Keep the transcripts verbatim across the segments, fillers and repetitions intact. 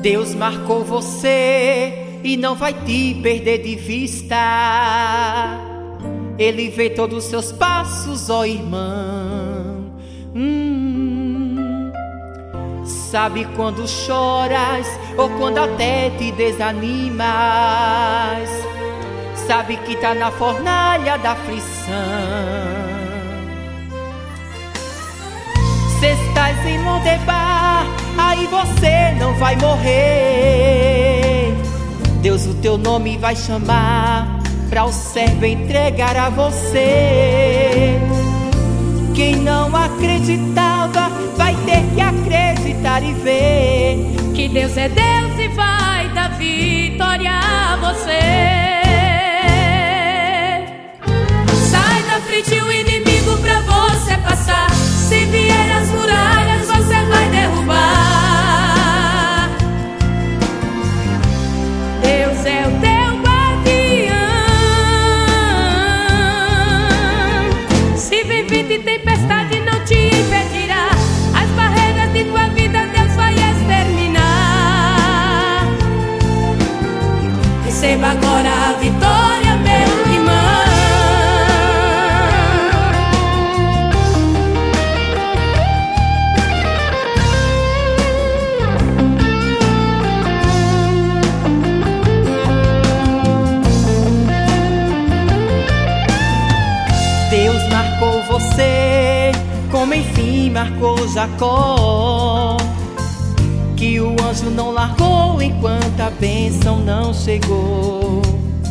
Deus marcou você e não vai te perder de vista. Ele vê todos os seus passos, ó irmão. hum. Sabe quando choras ou quando até te desanimas. Sabe que tá na fornalha da aflição. Se estás em Lodebar, aí você não vai morrer. Deus o teu nome vai chamar pra o servo entregar a você. Quem não acreditava vai ter que acreditar e ver que Deus é Deus e vai dar vitória a você. Sai da frente o inimigo pra você passar. Se vier as muralhas, você vai derrubar. Deus é o teu guardião. Se vem vento e tempestade, não te impedirá. As barreiras de tua vida Deus vai exterminar. Receba agora a vitória, meu irmão. Deus marcou você, como enfim marcou Jacó, que o anjo não largou enquanto a bênção não chegou.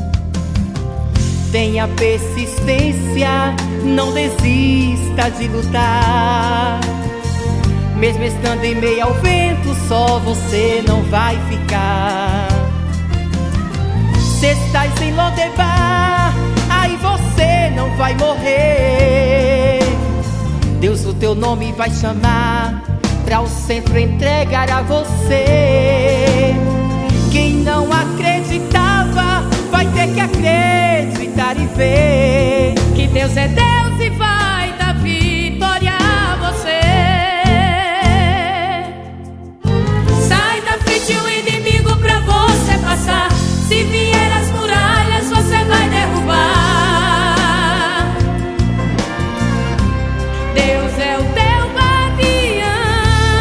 Tenha persistência, não desista de lutar. Mesmo estando em meio ao vento, só você não vai ficar. Se estás em Lodebar, aí você não vai morrer. Deus o teu nome vai chamar pra o centro entregar a você. Quem não acreditava vai ter que acreditar e ver que Deus é Deus e vai dar vitória a você. Sai da frente o inimigo pra você passar. Se vier as muralhas, você vai derrubar. Deus é o teu guardião.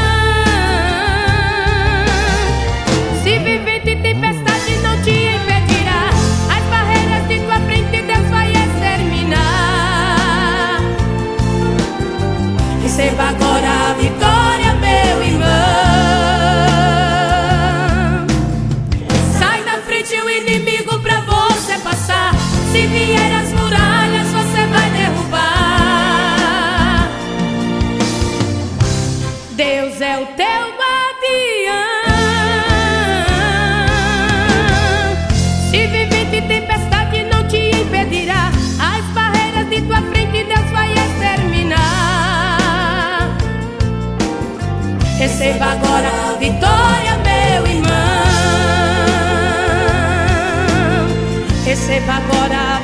Se viver de tempestade, não te impedirá. As barreiras de tua frente Deus vai exterminar. Receba agora a vitória, meu irmão. Sai da frente o inimigo pra você passar. Se vier as muralhas, você vai derrubar. Deus é o teu guardião. Se viver de tempestade, não te impedirá. As barreiras de tua frente Deus vai exterminar. Receba agora a vitória, meu irmão. Receba agora a